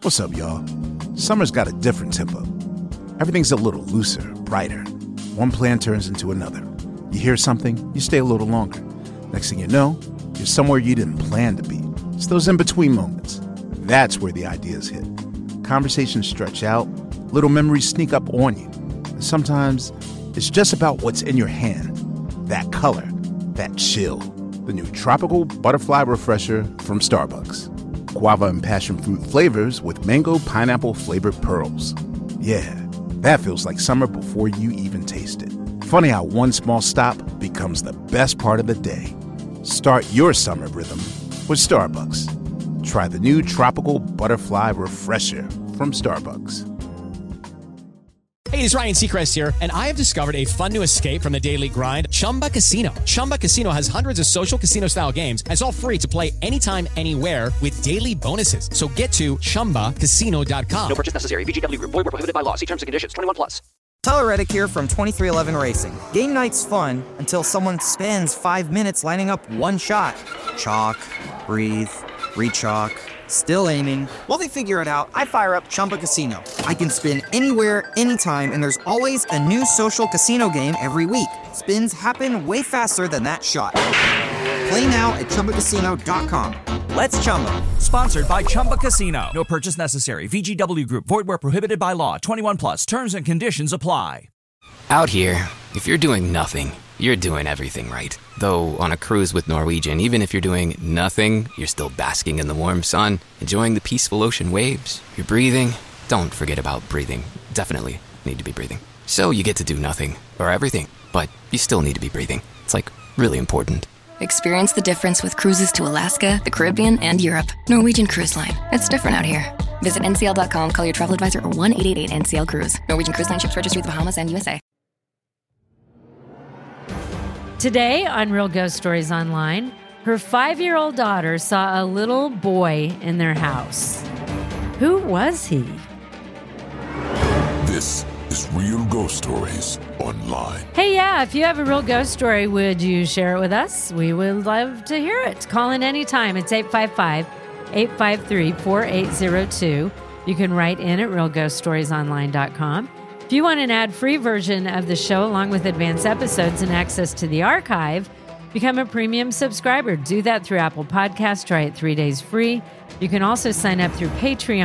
What's up, y'all? Summer's got a different tempo. Everything's a little looser, brighter. One plan turns into another. You hear something, you stay a little longer. Next thing you know, you're somewhere you didn't plan to be. It's those in-between moments. That's where the ideas hit. Conversations stretch out, little memories sneak up on you. And sometimes it's just about what's in your hand. That color, that chill. The new Tropical Butterfly Refresher from Starbucks. Guava and passion fruit flavors with mango pineapple flavored pearls. Yeah, that feels like summer before you even taste it. Funny how one small stop becomes the best part of the day. Start your summer rhythm with Starbucks. Try the new Tropical Butterfly Refresher from Starbucks. Hey, it's Ryan Seacrest here, and I have discovered a fun new escape from the daily grind, Chumba Casino. Chumba Casino has hundreds of social casino-style games, and it's all free to play anytime, anywhere with daily bonuses. So get to ChumbaCasino.com. No purchase necessary. VGW Group. Void where prohibited by law. See terms and conditions. 21 plus. Tyler Reddick here from 2311 Racing. Game night's fun until someone spends 5 minutes lining up one shot. Chalk, breathe, re-chalk, still aiming. While they figure it out, I fire up Chumba Casino. I can spin anywhere, anytime, and there's always a new social casino game every week. Spins happen way faster than that shot. Play now at ChumbaCasino.com. Let's Chumba. Sponsored by Chumba Casino. No purchase necessary. VGW Group. Void where prohibited by law. 21 plus. Terms and conditions apply. Out here, if you're doing nothing, you're doing everything right. Though on a cruise with Norwegian, even if you're doing nothing, you're still basking in the warm sun, enjoying the peaceful ocean waves. You're breathing. Don't forget about breathing. Definitely need to be breathing. So you get to do nothing or everything, but you still need to be breathing. It's like really important. Experience the difference with cruises to Alaska, the Caribbean, and Europe. Norwegian Cruise Line. It's different out here. Visit ncl.com, call your travel advisor, or 1-888-NCL-CRUISE. Norwegian Cruise Line ships registry the Bahamas and USA. Today on Real Ghost Stories Online, her 5-year-old daughter saw a little boy in their house. Who was he? This is Real Ghost Stories Online. Hey, yeah, if you have a real ghost story, would you share it with us? We would love to hear it. Call in anytime. It's 855-853-4802. You can write in at realghoststoriesonline.com. If you want an ad-free version of the show along with advanced episodes and access to the archive, become a premium subscriber. Do that through Apple Podcasts. Try it 3 days free. You can also sign up through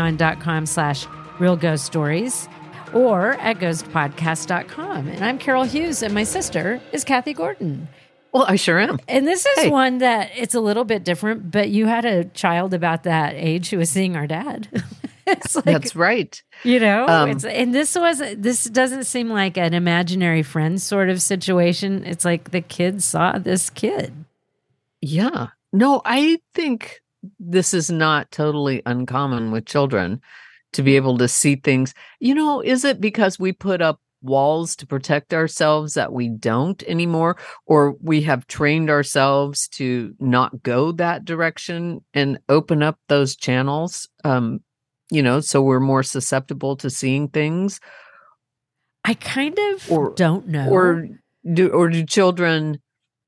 patreon.com/realghoststories or at ghostpodcast.com. And I'm Carol Hughes, and my sister is Kathy Gordon. Well, I sure am. And this is one that it's a little bit different, but you had a child about that age who was seeing our dad. It's like, that's right. You know, and this doesn't seem like an imaginary friend sort of situation. It's like the kid saw this kid. Yeah. No, I think this is not totally uncommon with children to be able to see things. You know, is it because we put up walls to protect ourselves that we don't anymore, or we have trained ourselves to not go that direction and open up those channels? You know, so we're more susceptible to seeing things. I kind of don't know. Or do children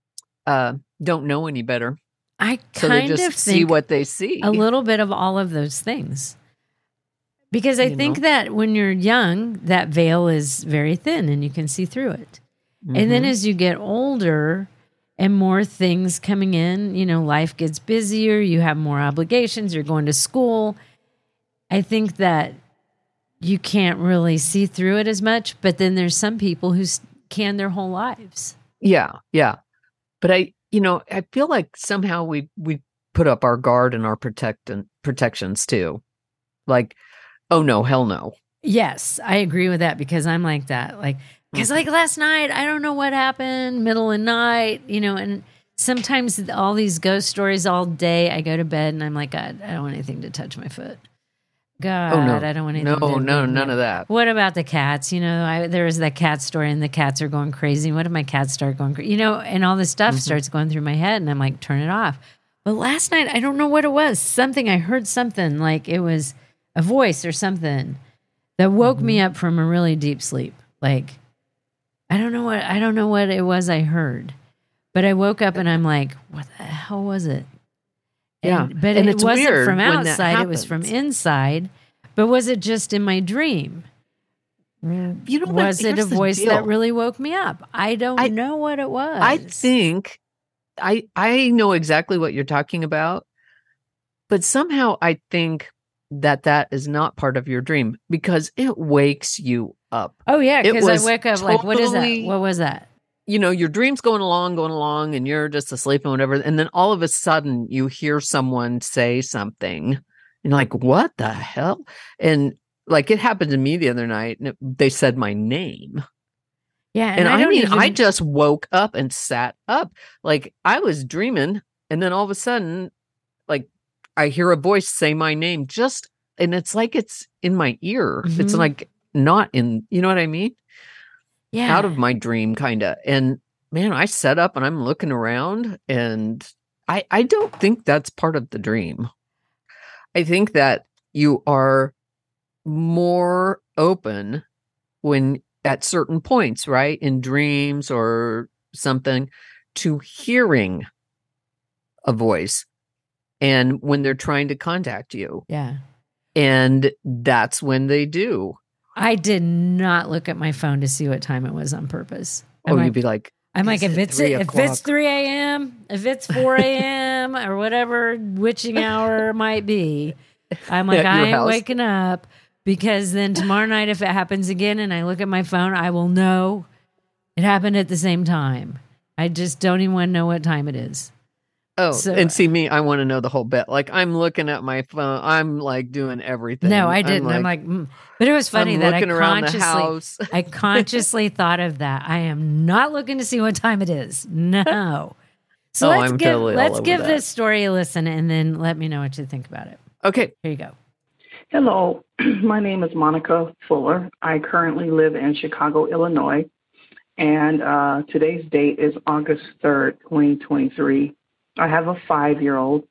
don't know any better? I so kind they just of see what they see. A little bit of all of those things. Because I think that when you're young, that veil is very thin and you can see through it. Mm-hmm. And then as you get older and more things coming in, you know, life gets busier, you have more obligations, you're going to school. I think that you can't really see through it as much, but then there's some people who can their whole lives. Yeah, yeah. But I feel like somehow we put up our guard and our protections too. Like, oh no, hell no. Yes, I agree with that because I'm like that. Like, because like last night, I don't know what happened, middle of the night, you know, and sometimes all these ghost stories all day, I go to bed and I'm like, God, I don't want anything to touch my foot. God, oh, no. I don't want anything to none of that. What about the cats? You know, there was that cat story and the cats are going crazy. What if my cats start going crazy? You know, and all this stuff starts going through my head and I'm like, turn it off. But last night, I don't know what it was. I heard something like it was a voice or something that woke me up from a really deep sleep. Like, I don't know what it was I heard, but I woke up and I'm like, what the hell was it? Yeah. But and it wasn't weird from outside, it was from inside. But was it just in my dream? You know, was it a here's the voice deal. that really woke me up? I don't know what it was. I think I know exactly what you're talking about, but somehow I think that is not part of your dream because it wakes you up. Oh yeah, because I was wake up like, what is that? totally- What was that? You know, your dream's going along, and you're just asleep and whatever. And then all of a sudden you hear someone say something. And you're like, what the hell? And like it happened to me the other night, and they said my name. Yeah, And I don't mean, even- I just woke up and sat up. Like I was dreaming, and then all of a sudden, like I hear a voice say my name and it's like it's in my ear. It's Mhm. like not in, you know what I mean? yeah. Out of my dream, kind of. And man, I sat up and I'm looking around, and I don't think that's part of the dream. I think that you are more open when at certain points, right? In dreams or something, to hearing a voice and when they're trying to contact you. Yeah. And that's when they do. I did not look at my phone to see what time it was on purpose. You'd be like, I'm like, "Is if it it's 3 if o'clock?" it's 3 a.m., if it's 4 a.m. or whatever witching hour it might be, I'm like, At I your ain't house? waking up, because then tomorrow night, if it happens again and I look at my phone, I will know it happened at the same time. I just don't even want to know what time it is. Oh, So- and see me, I want to know the whole bit. Like I'm looking at my phone. I'm like doing everything. No, I didn't. I'm like, but it was funny I'm that I looking around the consciously, house. I consciously thought of that. I am not looking to see what time it is. No. So Oh, let's I'm give totally all let's over give that. this story a listen, and then let me know what you think about it. Okay. Here you go. Hello, my name is Monica Fuller. I currently live in Chicago, Illinois, and today's date is August 3rd, 2023. I have a 5-year-old,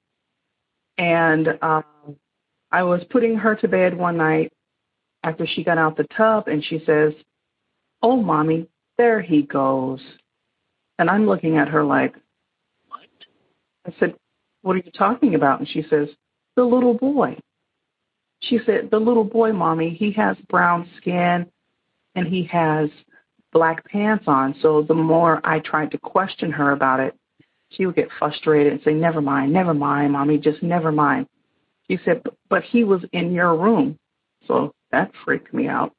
and I was putting her to bed one night after she got out the tub, and she says, "Oh, Mommy, there he goes." And I'm looking at her like, "What?" I said, "What are you talking about?" And she says, "The little boy." She said, "The little boy, Mommy, he has brown skin and he has black pants on." So the more I tried to question her about it, she would get frustrated and say, never mind, Mommy, just never mind." She said, but he was in your room." So that freaked me out.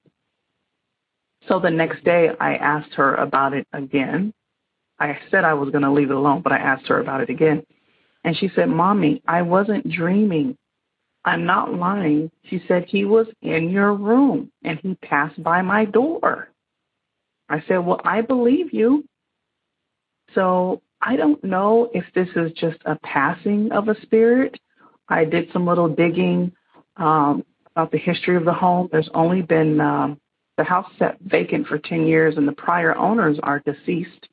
So the next day I asked her about it again. I said I was going to leave it alone, but I asked her about it again. And she said, "Mommy, I wasn't dreaming. I'm not lying." She said, "He was in your room and he passed by my door." I said, "Well, I believe you." So I don't know if this is just a passing of a spirit. I did some little digging about the history of the home. There's only been the house sat vacant for 10 years and the prior owners are deceased.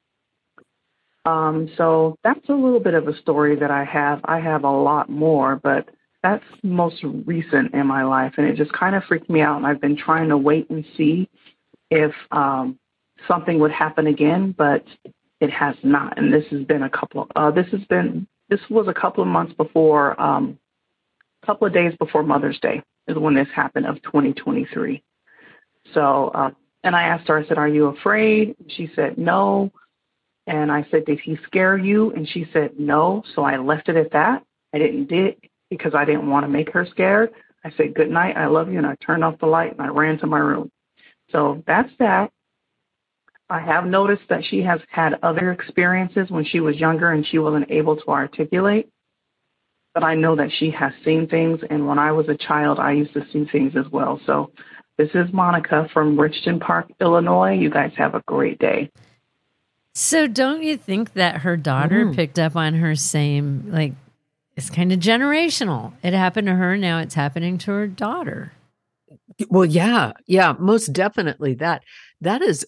So that's a little bit of a story that I have. I have a lot more, but that's most recent in my life, and it just kind of freaked me out. And I've been trying to wait and see if something would happen again, but it has not. And this has been this was a couple of months before, couple of days before Mother's Day is when this happened of 2023. So, and I asked her, I said, "Are you afraid?" She said, "No." And I said, "Did he scare you?" And she said, "No." So I left it at that. I didn't dig because I didn't want to make her scared. I said, "Good night, I love you." And I turned off the light and I ran to my room. So that's that. I have noticed that she has had other experiences when she was younger and she wasn't able to articulate. But I know that she has seen things. And when I was a child, I used to see things as well. So this is Monica from Richton Park, Illinois. You guys have a great day. So don't you think that her daughter picked up on her same, like, it's kind of generational. It happened to her. Now it's happening to her daughter. Well, yeah, most definitely. That is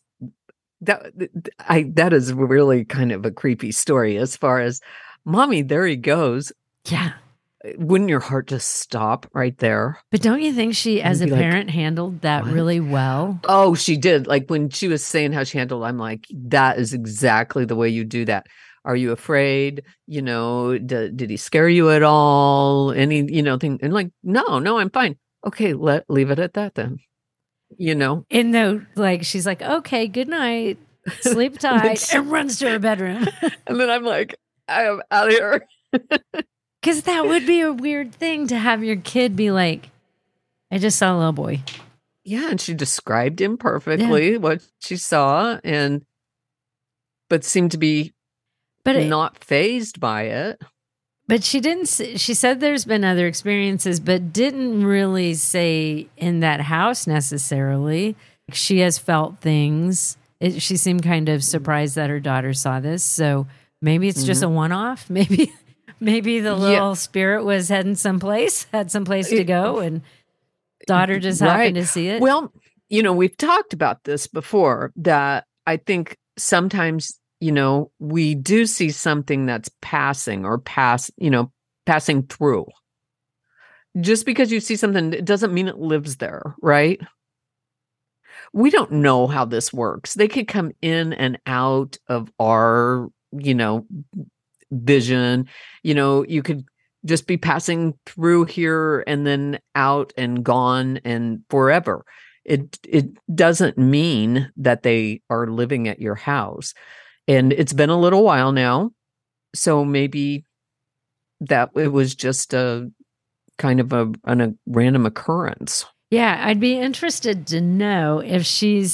really kind of a creepy story as far as, "Mommy, there he goes." Yeah. Wouldn't your heart just stop right there? But don't you think she, as a be like, parent, handled that "What?" really well? Oh, she did. Like when she was saying how she handled, I'm like, that is exactly the way you do that. Are you afraid? Did he scare you at all? Any, thing? And like, no, I'm fine. Okay, leave it at that then. You know? And though, like, she's like, okay, good night, sleep tight, and runs to her bedroom. And then I'm like, I am out of here. Because that would be a weird thing to have your kid be like, I just saw a little boy. Yeah, and she described him perfectly, what she saw, but seemed to be not fazed by it. But she didn't. She said there's been other experiences, but didn't really say in that house necessarily. She has felt things. She seemed kind of surprised that her daughter saw this. So maybe it's just a one-off. Maybe the little spirit was heading someplace, had someplace to go, and daughter just happened to see it. Well, we've talked about this before, that I think sometimes, we do see something that's passing through. Just because you see something, it doesn't mean it lives there, right? We don't know how this works. They could come in and out of our, vision. You could just be passing through here and then out and gone and forever. It doesn't mean that they are living at your house. And it's been a little while now, so maybe that it was just a kind of a random occurrence. Yeah, I'd be interested to know if she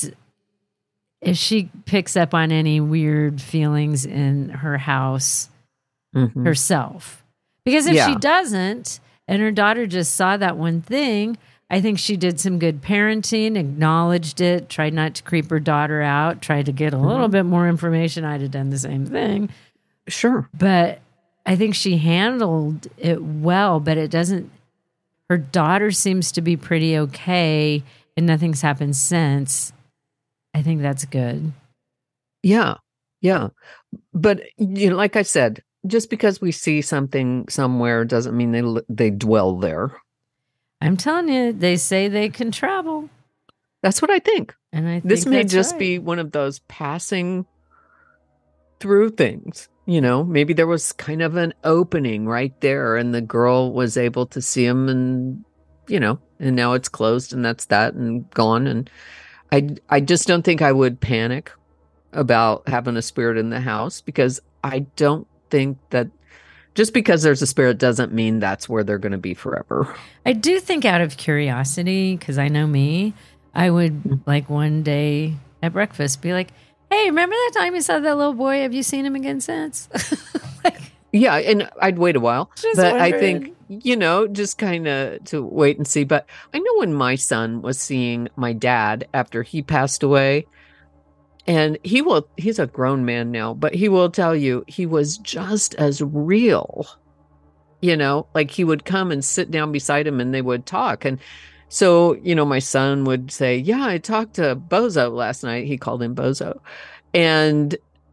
picks up on any weird feelings in her house herself. Because if she doesn't, and her daughter just saw that one thing, I think she did some good parenting, acknowledged it, tried not to creep her daughter out, tried to get a little bit more information. I'd have done the same thing. Sure. But I think she handled it well, but it doesn't, her daughter seems to be pretty okay and nothing's happened since. I think that's good. Yeah. Yeah. But, like I said, just because we see something somewhere doesn't mean they dwell there. I'm telling you, they say they can travel. That's what I think. And I think this may that's just right. be one of those passing through things. Maybe there was kind of an opening right there and the girl was able to see him and, and now it's closed and that's that and gone. And I just don't think I would panic about having a spirit in the house, because I don't think that just because there's a spirit doesn't mean that's where they're going to be forever. I do think out of curiosity, because I know me, I would like one day at breakfast be like, hey, remember that time you saw that little boy? Have you seen him again since? Yeah, and I'd wait a while. Just but wondering. I think, just kind of to wait and see. But I know when my son was seeing my dad after he passed away, and he's a grown man now, but he will tell you he was just as real, like he would come and sit down beside him and they would talk. And so, my son would say, yeah, I talked to Bozo last night. He called him Bozo. And,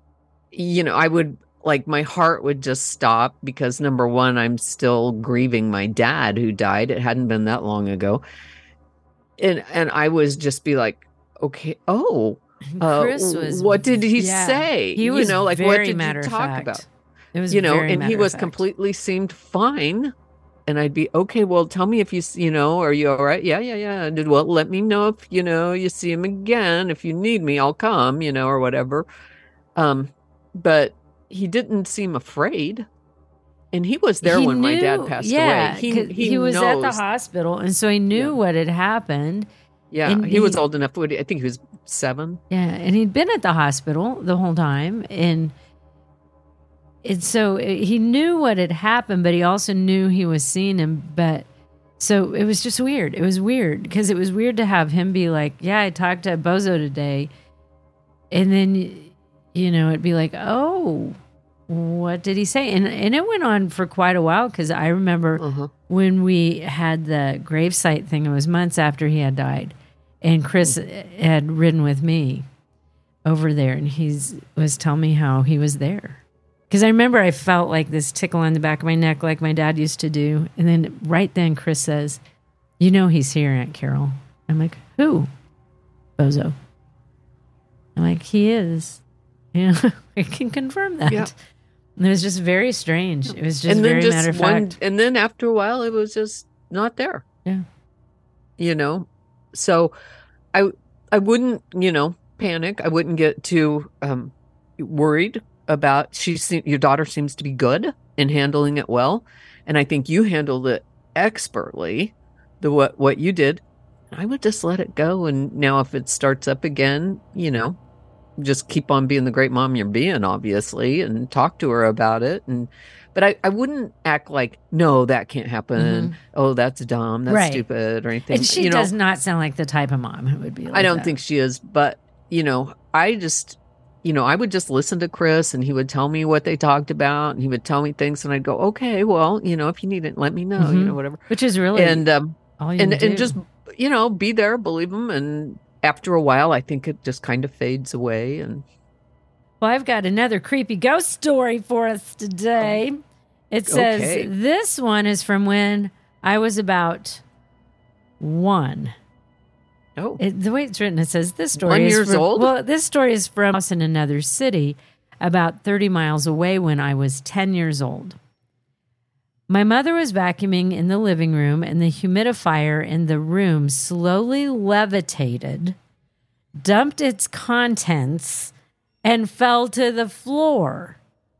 I would my heart would just stop because number one, I'm still grieving my dad who died. It hadn't been that long ago. And I was just be like, okay, Chris was, what did he say? He was what very did matter you of talk fact. about? It was and he matter was of fact. completely seemed fine. And I'd be, okay, well, tell me if you, are you all right? Yeah. Well, let me know if, you see him again. If you need me, I'll come, or whatever. But he didn't seem afraid. And he was there when my dad passed away. He was at the hospital, and so he knew what had happened. Yeah, and he was old enough. I think he was 7. Yeah, and he'd been at the hospital the whole time, and so he knew what had happened, but he also knew he was seeing him. But so it was just weird. It was weird because it was weird to have him be like, "Yeah, I talked to Bozo today," and then it'd be like, "Oh, what did he say?" And it went on for quite a while because I remember when we had the gravesite thing. It was months after he had died, and Chris had ridden with me over there, and he was telling me how he was there. Because I remember I felt like this tickle on the back of my neck like my dad used to do. And then right then Chris says, he's here, Aunt Carol. I'm like, who? Bozo. I'm like, he is. I can confirm that. Yeah. And it was just very strange. It was just very matter of fact. And then after a while, it was just not there. Yeah. So I wouldn't, panic. I wouldn't get too worried about. Your daughter seems to be good in handling it well, and I think you handled it expertly. What you did, I would just let it go. And now, if it starts up again, just keep on being the great mom you're being, obviously, and talk to her about it. But I wouldn't act like, no, that can't happen. Mm-hmm. Oh, that's dumb. That's stupid or anything. And she does not sound like the type of mom who would be like I don't that. think she is. But, I just, I would just listen to Chris and he would tell me what they talked about and he would tell me things and I'd go, okay, well, if you need it, let me know, Mm-hmm. whatever. Which is really all you can do. And just, be there, believe them. And after a while, I think it just kind of fades away. And well, I've got another creepy ghost story for us today. It says, This one is from when I was about 1. Oh. The way it's written, it says, this story 1 is years old? Well, this story is from a house in another city about 30 miles away when I was 10 years old. My mother was vacuuming in the living room and the humidifier in the room slowly levitated, dumped its contents, and fell to the floor.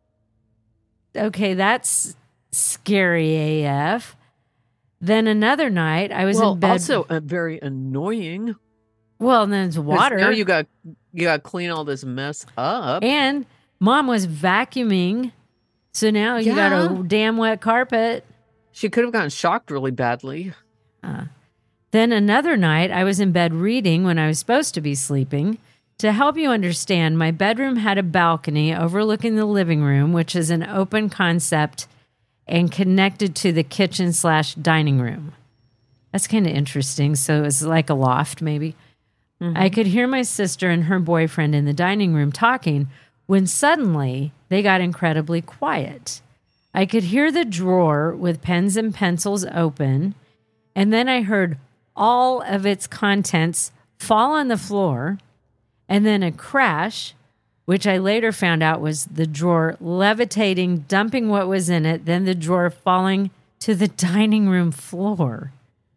Okay, that's scary AF. Then another night, I was in bed. Also very annoying. Well, and then it's water. Now you got to clean all this mess up. And Mom was vacuuming, so now you got a damn wet carpet. She could have gotten shocked really badly. Then another night, I was in bed reading when I was supposed to be sleeping. To help you understand, my bedroom had a balcony overlooking the living room, which is an open concept and connected to the kitchen/dining room. That's kind of interesting. So it's like a loft, maybe. Mm-hmm. I could hear my sister and her boyfriend in the dining room talking when suddenly they got incredibly quiet. I could hear the drawer with pens and pencils open, and then I heard all of its contents fall on the floor. And then a crash, which I later found out was the drawer levitating, dumping what was in it, then the drawer falling to the dining room floor.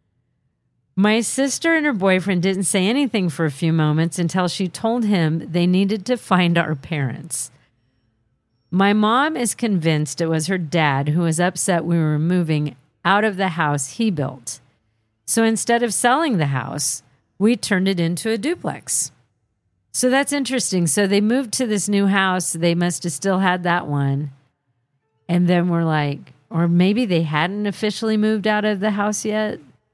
My sister and her boyfriend didn't say anything for a few moments until she told him they needed to find our parents. My mom is convinced it was her dad who was upset we were moving out of the house he built. So instead of selling the house, we turned it into a duplex. So that's interesting. So they moved to this new house. They must have still had that one. And then we're like, or maybe they hadn't officially moved out of the house yet.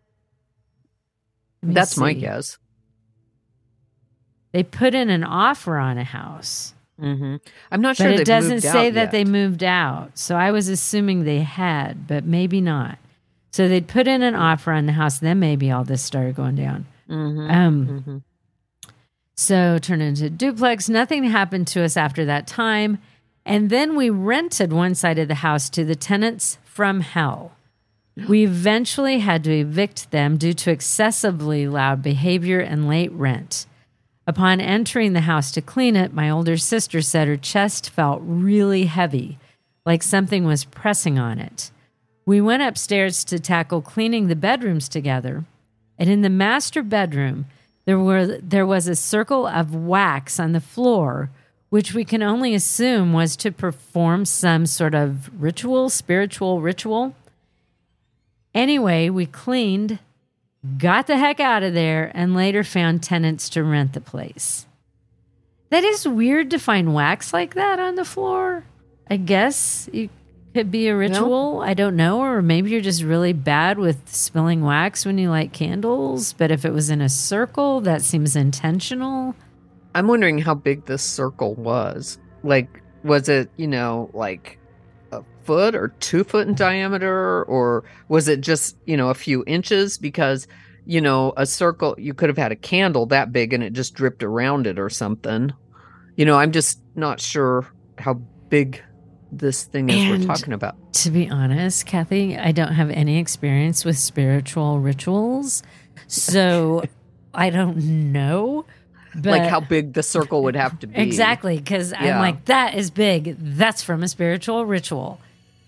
That's my guess. They put in an offer on a house. Mm-hmm. I'm not sure. But it doesn't say that yet. they moved out. So I was assuming they had, but maybe not. So they'd put in an offer on the house. Then maybe all this started going down. Mm-hmm. So turned into a duplex. Nothing happened to us after that time. And then we rented one side of the house to the tenants from hell. We eventually had to evict them due to excessively loud behavior and late rent. Upon entering the house to clean it, my older sister said her chest felt really heavy, like something was pressing on it. We went upstairs to tackle cleaning the bedrooms together. And in the master bedroom, there was a circle of wax on the floor, which we can only assume was to perform some sort of spiritual ritual. Anyway, we cleaned, got the heck out of there, and later found tenants to rent the place. That is weird to find wax like that on the floor. I guess it could be a ritual. I don't know. Or maybe you're just really bad with spilling wax when you light candles. But if it was in a circle, that seems intentional. I'm wondering how big this circle was. Like, was it, like a foot or 2 foot in diameter? Or was it just, a few inches? Because, a circle, you could have had a candle that big and it just dripped around it or something. I'm just not sure how big this thing is we're talking about. To be honest, Kathy, I don't have any experience with spiritual rituals. So I don't know. But like how big the circle would have to be. Exactly, because I'm like, that is big. That's from a spiritual ritual.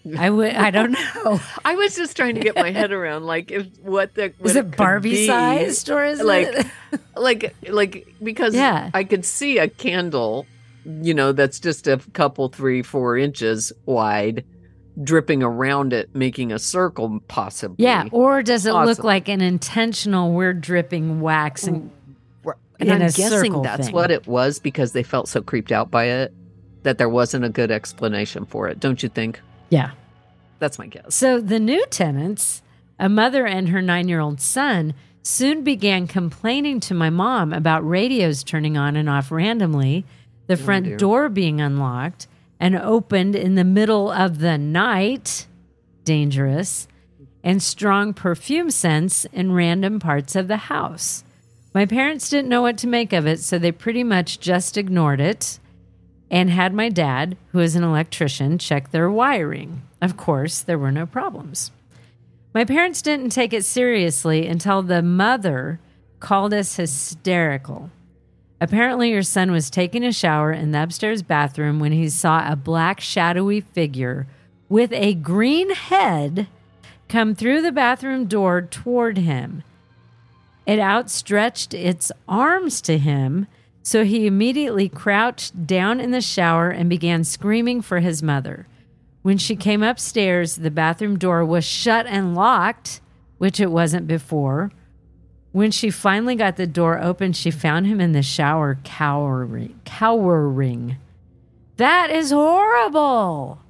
I don't know. I was just trying to get my head around, like, Is it Barbie sized, or is it like because Yeah. I could see a candle, that's just a couple 3-4 inches wide, dripping around it, making a circle, possibly. Yeah, or does it look Awesome. like an intentional we're dripping wax and And in I'm a guessing circle that's thing? what it was, because they felt so creeped out by it that there wasn't a good explanation for it. Don't you think? Yeah. That's my guess. So the new tenants, a mother and her 9-year-old son, soon began complaining to my mom about radios turning on and off randomly, the front dear. door being unlocked and opened in the middle of the night, dangerous, and strong perfume scents in random parts of the house. My parents didn't know what to make of it, so they pretty much just ignored it and had my dad, who is an electrician, check their wiring. Of course, there were no problems. My parents didn't take it seriously until the mother called us hysterical. Apparently, your son was taking a shower in the upstairs bathroom when he saw a black shadowy figure with a green head come through the bathroom door toward him. It outstretched its arms to him, so he immediately crouched down in the shower and began screaming for his mother. When she came upstairs, the bathroom door was shut and locked, which it wasn't before. When she finally got the door open, she found him in the shower cowering. That is horrible.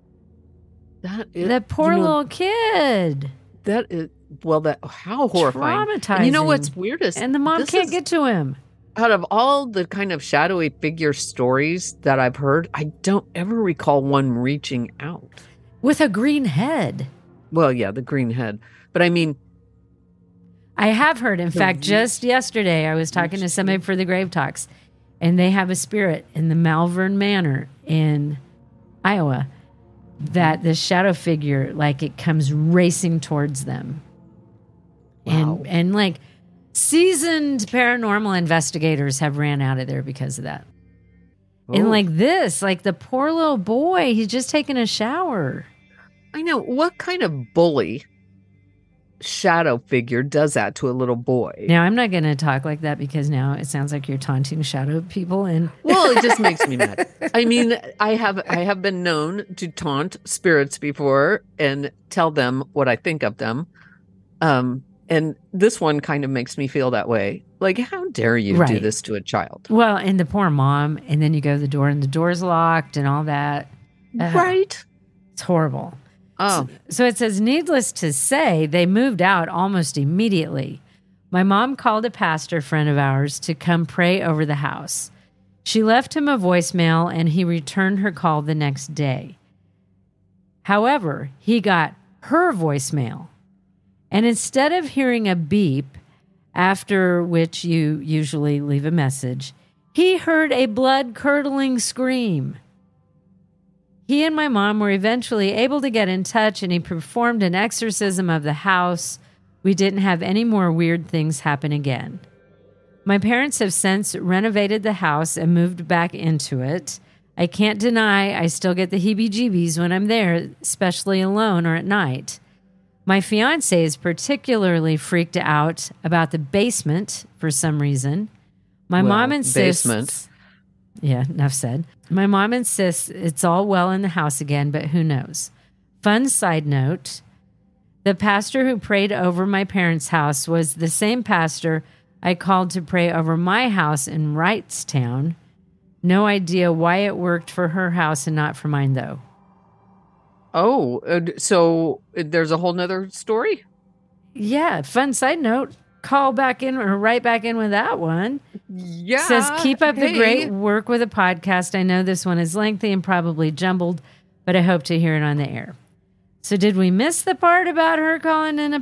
That poor little kid. That is, how horrifying. Traumatizing. And you know what's weirdest? And the mom can't get to him. Out of all the kind of shadowy figure stories that I've heard, I don't ever recall one reaching out. With a green head. Well, yeah, the green head. But I mean, I have heard, in fact, just yesterday, I was talking to somebody for the Grave Talks, and they have a spirit in the Malvern Manor in Iowa that this shadow figure, like, it comes racing towards them. Wow. And like, seasoned paranormal investigators have ran out of there because of that. And like this, like the poor little boy, he's just taking a shower. I know. What kind of bully shadow figure does that to a little boy? Now, I'm not going to talk like that because now it sounds like you're taunting shadow people. And well, it just makes me mad. I mean, I have been known to taunt spirits before and tell them what I think of them. And this one kind of makes me feel that way. Like, how dare you do this to a child? Well, and the poor mom, and then you go to the door and the door's locked and all that. Right. It's horrible. Oh. So it says, needless to say, they moved out almost immediately. My mom called a pastor friend of ours to come pray over the house. She left him a voicemail and he returned her call the next day. However, he got her voicemail. And instead of hearing a beep, after which you usually leave a message, he heard a blood-curdling scream. He and my mom were eventually able to get in touch, and he performed an exorcism of the house. We didn't have any more weird things happen again. My parents have since renovated the house and moved back into it. I can't deny I still get the heebie-jeebies when I'm there, especially alone or at night. My fiance is particularly freaked out about the basement for some reason. My mom insists... Basement. Yeah, enough said. My mom insists it's all well in the house again, but who knows? Fun side note, the pastor who prayed over my parents' house was the same pastor I called to pray over my house in Wrightstown. No idea why it worked for her house and not for mine, though. Oh, so there's a whole nother story? Yeah, fun side note. Call back in or write back in with that one. Yeah. Says, keep up the hey. great work with the podcast. I know this one is lengthy and probably jumbled, but I hope to hear it on the air. So did we miss the part about her calling in a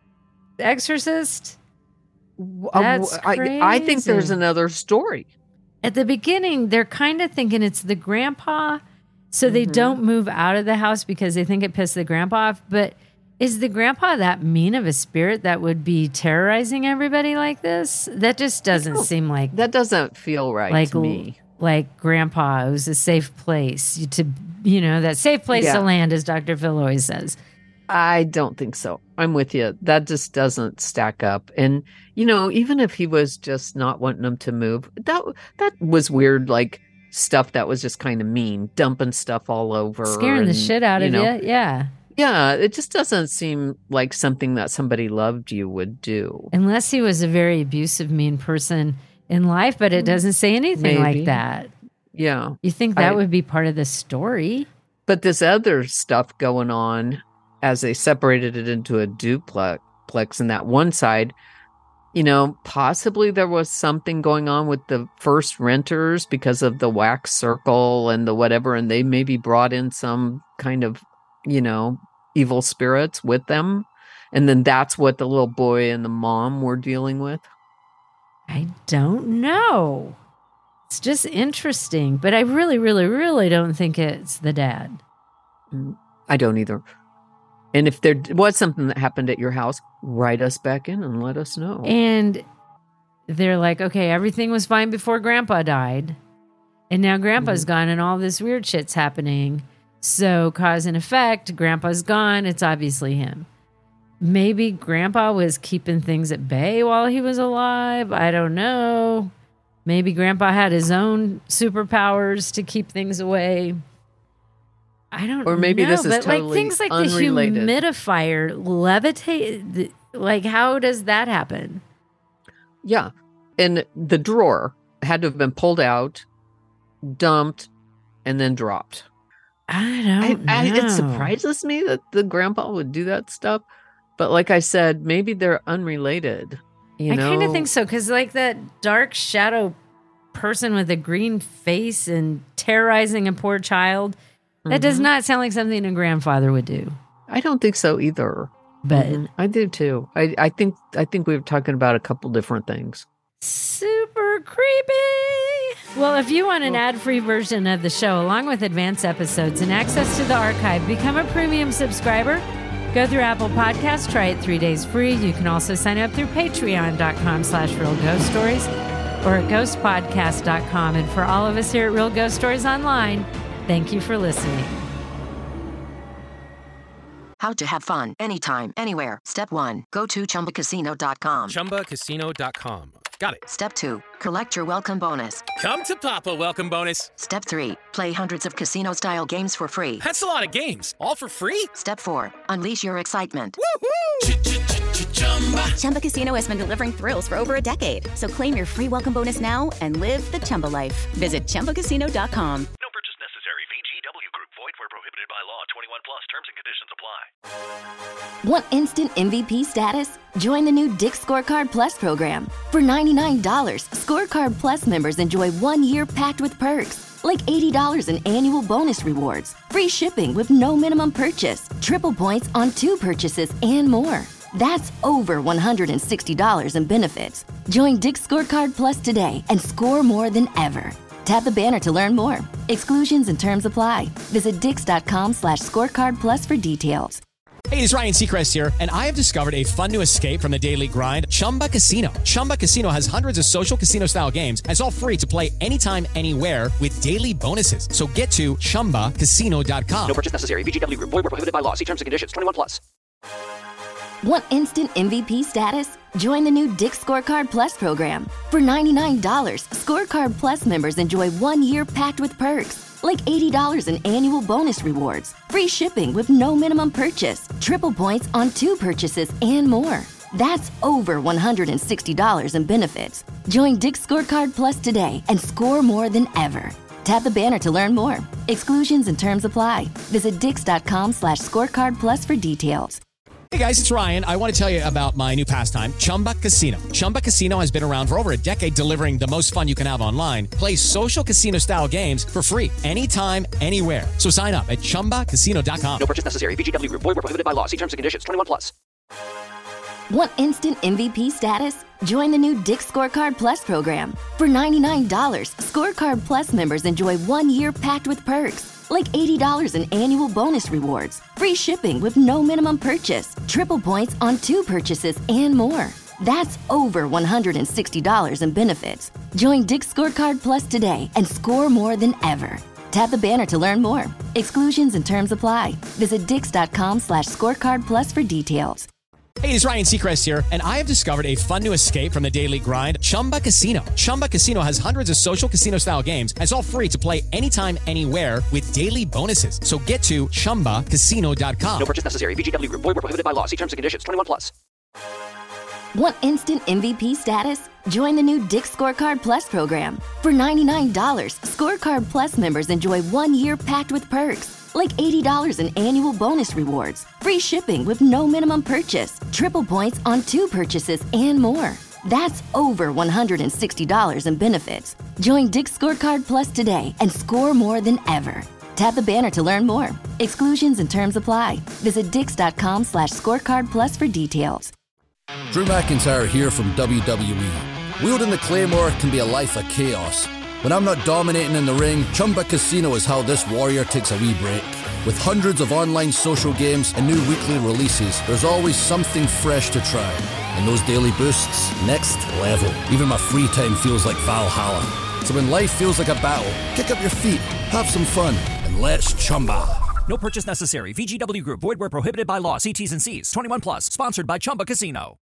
exorcist? That's crazy. I think there's another story. At the beginning, they're kind of thinking it's the grandpa, so they don't move out of the house because they think it pissed the grandpa off. But is the grandpa that mean of a spirit that would be terrorizing everybody like this? That just doesn't seem like... That doesn't feel right to me. Like grandpa, it was a safe place to, that safe place Yeah. to land, as Dr. Phil always says. I don't think so. I'm with you. That just doesn't stack up. And, even if he was just not wanting them to move, that was weird, like stuff that was just kind of mean, dumping stuff all over. Scaring the shit out of you. Yeah. Yeah, it just doesn't seem like something that somebody loved you would do. Unless he was a very abusive, mean person in life, but it doesn't say anything like that. Yeah. You think that would be part of the story? But this other stuff going on as they separated it into a duplex and that one side, possibly there was something going on with the first renters because of the wax circle and the whatever, and they maybe brought in some kind of, evil spirits with them. And then that's what the little boy and the mom were dealing with. I don't know. It's just interesting, but I really, really, really don't think it's the dad. I don't either. And if there was something that happened at your house, write us back in and let us know. And they're like, okay, everything was fine before Grandpa died. And now Grandpa's gone and all this weird shit's happening. So cause and effect, Grandpa's gone. It's obviously him. Maybe Grandpa was keeping things at bay while he was alive. I don't know. Maybe Grandpa had his own superpowers to keep things away. I don't know. Or maybe this is but totally things like unrelated. the humidifier levitate. Like, how does that happen? Yeah. And the drawer had to have been pulled out, dumped, and then dropped. I don't know. It surprises me that the grandpa would do that stuff. But like I said, maybe they're unrelated. I kind of think so, because like that dark shadow person with a green face and terrorizing a poor child, that does not sound like something a grandfather would do. I don't think so either. But I do too. I think we were talking about a couple different things. Super creepy. Well, if you want an ad-free version of the show, along with advanced episodes and access to the archive, become a premium subscriber. Go through Apple Podcasts, try it 3 days free. You can also sign up through patreon.com/realghoststories or at ghostpodcast.com. And for all of us here at Real Ghost Stories Online, thank you for listening. How to have fun anytime, anywhere. Step 1. Go to ChumbaCasino.com. ChumbaCasino.com. Got it. Step 2. Collect your welcome bonus. Come to Papa welcome bonus. Step 3. Play hundreds of casino-style games for free. That's a lot of games. All for free? Step 4. Unleash your excitement. Woohoo! Chumba Casino has been delivering thrills for over a decade. So claim your free welcome bonus now and live the Chumba life. Visit ChumbaCasino.com. No purchase necessary. VGW Group. Void where prohibited by law. 21 plus. Terms and conditions apply. Want instant MVP status? Join the new Dick's Scorecard Plus program. For $99, Scorecard Plus members enjoy 1 year packed with perks, like $80 in annual bonus rewards, free shipping with no minimum purchase, triple points on 2 purchases, and more. That's over $160 in benefits. Join Dick's Scorecard Plus today and score more than ever. Tap the banner to learn more. Exclusions and terms apply. Visit dix.com/scorecard plus for details. Hey, it's Ryan Seacrest here, and I have discovered a fun new escape from the daily grind, Chumba Casino. Chumba Casino has hundreds of social casino-style games, and it's all free to play anytime, anywhere with daily bonuses. So get to ChumbaCasino.com. No purchase necessary. VGW Group. Void where prohibited by law. See terms and conditions. 21 plus. Want instant MVP status? Join the new Dick's Scorecard Plus program. For $99, Scorecard Plus members enjoy 1 year packed with perks, like $80 in annual bonus rewards, free shipping with no minimum purchase, triple points on 2 purchases, and more. That's over $160 in benefits. Join Dick's Scorecard Plus today and score more than ever. Tap the banner to learn more. Exclusions and terms apply. Visit dix.com/scorecard plus for details. Hey guys, it's Ryan. I want to tell you about my new pastime, Chumba Casino. Chumba Casino has been around for over a decade, delivering the most fun you can have online. Play social casino-style games for free anytime, anywhere. So sign up at ChumbaCasino.com. No purchase necessary. VGW Group. Void where prohibited by law. See terms and conditions. 21 plus. Want instant MVP status? Join the new Dick's Scorecard Plus program. For $99, Scorecard Plus members enjoy 1 year packed with perks, like $80 in annual bonus rewards, free shipping with no minimum purchase, triple points on 2 purchases, and more. That's over $160 in benefits. Join Dick's Scorecard Plus today and score more than ever. Tap the banner to learn more. Exclusions and terms apply. Visit Dix.com/scorecard plus for details. Hey, it's Ryan Seacrest here, and I have discovered a fun new escape from the daily grind, Chumba Casino. Chumba Casino has hundreds of social casino-style games, and it's all free to play anytime, anywhere with daily bonuses. So get to ChumbaCasino.com. No purchase necessary. VGW Group. Void where prohibited by law. See terms and conditions. 21+. Want instant MVP status? Join the new Dix Scorecard Plus program. For $99, Scorecard Plus members enjoy 1 year packed with perks, like $80 in annual bonus rewards, free shipping with no minimum purchase, triple points on 2 purchases, and more. That's over $160 in benefits. Join Dix Scorecard Plus today and score more than ever. Tap the banner to learn more. Exclusions and terms apply. Visit Dix.com/scorecard plus for details. Drew McIntyre here from WWE. Wielding the Claymore can be a life of chaos. When I'm not dominating in the ring, Chumba Casino is how this warrior takes a wee break. With hundreds of online social games and new weekly releases, there's always something fresh to try. And those daily boosts, next level. Even my free time feels like Valhalla. So when life feels like a battle, kick up your feet, have some fun, and let's Chumba. No purchase necessary. VGW Group. Void where prohibited by law. See T's and C's. 21+. Sponsored by Chumba Casino.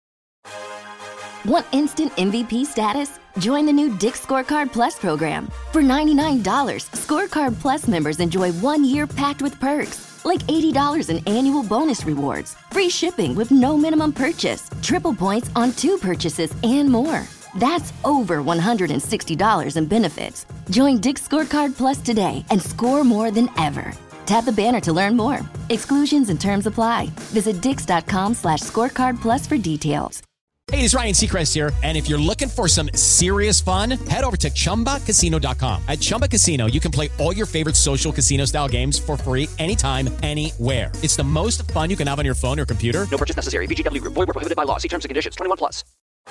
Want instant MVP status? Join the new Dix Scorecard Plus program. For $99, Scorecard Plus members enjoy 1 year packed with perks, like $80 in annual bonus rewards, free shipping with no minimum purchase, triple points on 2 purchases, and more. That's over $160 in benefits. Join Dix Scorecard Plus today and score more than ever. Tap the banner to learn more. Exclusions and terms apply. Visit Dix.com/scorecard plus for details. Hey, it's Ryan Seacrest here, and if you're looking for some serious fun, head over to ChumbaCasino.com. At Chumba Casino, you can play all your favorite social casino-style games for free anytime, anywhere. It's the most fun you can have on your phone or computer. No purchase necessary. VGW Group. Void where prohibited by law. See terms and conditions. 21+.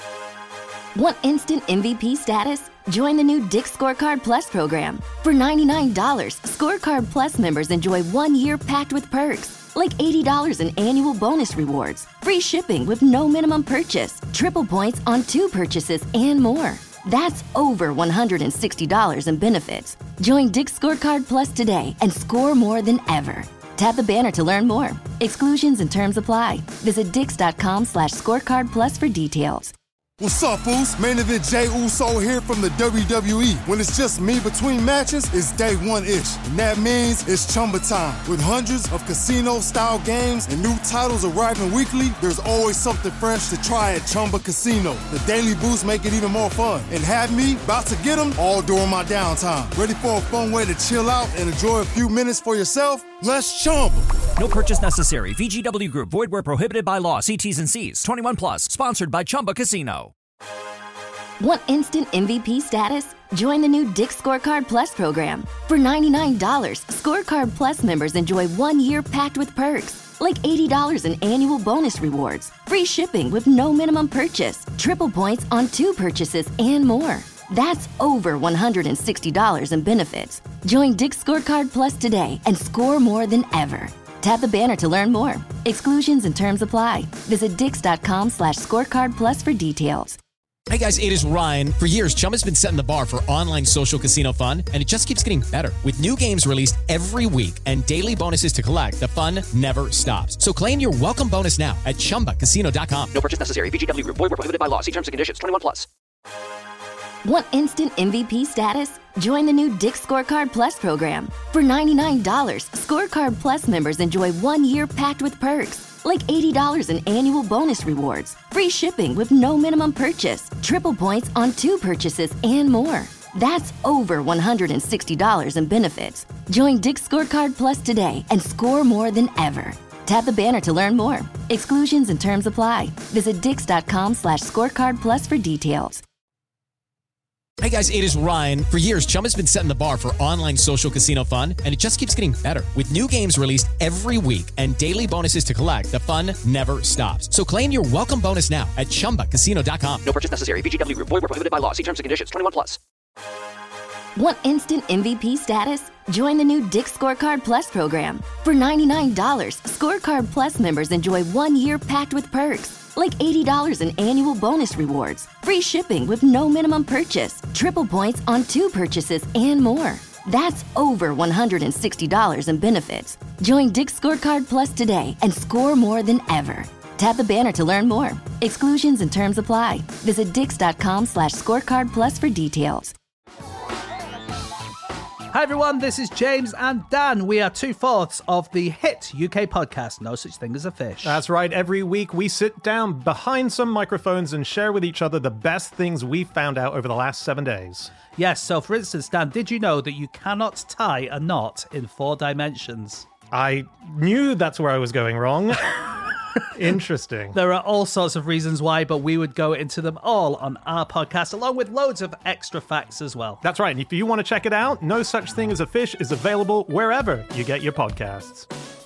Want instant MVP status? Join the new Dix Scorecard Plus program. For $99, Scorecard Plus members enjoy 1 year packed with perks, like $80 in annual bonus rewards, free shipping with no minimum purchase, triple points on 2 purchases, and more. That's over $160 in benefits. Join Dix Scorecard Plus today and score more than ever. Tap the banner to learn more. Exclusions and terms apply. Visit Dix.com/scorecard plus for details. What's up, Foos? Main event Jey Uso here from the WWE. When it's just me between matches, it's day one-ish. And that means it's Chumba time. With hundreds of casino-style games and new titles arriving weekly, there's always something fresh to try at Chumba Casino. The daily boosts make it even more fun. And have me about to get them all during my downtime. Ready for a fun way to chill out and enjoy a few minutes for yourself? Let's Chumba. No purchase necessary. VGW Group. Void where prohibited by law. See T's and C's. 21+. Sponsored by Chumba Casino. Want instant MVP status? Join the new Dix Scorecard Plus program. For $99, Scorecard Plus members enjoy 1 year packed with perks, like $80 in annual bonus rewards, free shipping with no minimum purchase, triple points on 2 purchases, and more. That's over $160 in benefits. Join Dix Scorecard Plus today and score more than ever. Tap the banner to learn more. Exclusions and terms apply. Visit Dix.com/scorecard plus for details. Hey guys, it is Ryan. For years, Chumba's been setting the bar for online social casino fun, and it just keeps getting better. With new games released every week and daily bonuses to collect, the fun never stops. So claim your welcome bonus now at ChumbaCasino.com. No purchase necessary. VGW Group. Void where prohibited by law. See terms and conditions. 21+. Want instant MVP status? Join the new Dix Scorecard Plus program. For $99, Scorecard Plus members enjoy 1 year packed with perks, like $80 in annual bonus rewards, free shipping with no minimum purchase, triple points on 2 purchases, and more. That's over $160 in benefits. Join Dix Scorecard Plus today and score more than ever. Tap the banner to learn more. Exclusions and terms apply. Visit Dix.com/scorecard plus for details. Hey guys, it is Ryan. For years, Chumba's been setting the bar for online social casino fun, and it just keeps getting better. With new games released every week and daily bonuses to collect, the fun never stops. So claim your welcome bonus now at ChumbaCasino.com. No purchase necessary. VGW Group. Void where prohibited by law. See terms and conditions. 21+. Want instant MVP status? Join the new Dix Scorecard Plus program. For $99, Scorecard Plus members enjoy 1 year packed with perks, like $80 in annual bonus rewards, free shipping with no minimum purchase, triple points on 2 purchases, and more. That's over $160 in benefits. Join Dick's Scorecard Plus today and score more than ever. Tap the banner to learn more. Exclusions and terms apply. Visit dix.com/scorecard plus for details. Hi everyone, this is James and Dan. We are 2/4 of the hit UK podcast, No Such Thing as a Fish. That's right. Every week we sit down behind some microphones and share with each other the best things we found out over the last 7 days. Yes, so for instance, Dan, did you know that you cannot tie a knot in 4 dimensions? I knew that's where I was going wrong. Interesting. There are all sorts of reasons why, but we would go into them all on our podcast, along with loads of extra facts as well. That's right. And if you want to check it out, No Such Thing as a Fish is available wherever you get your podcasts.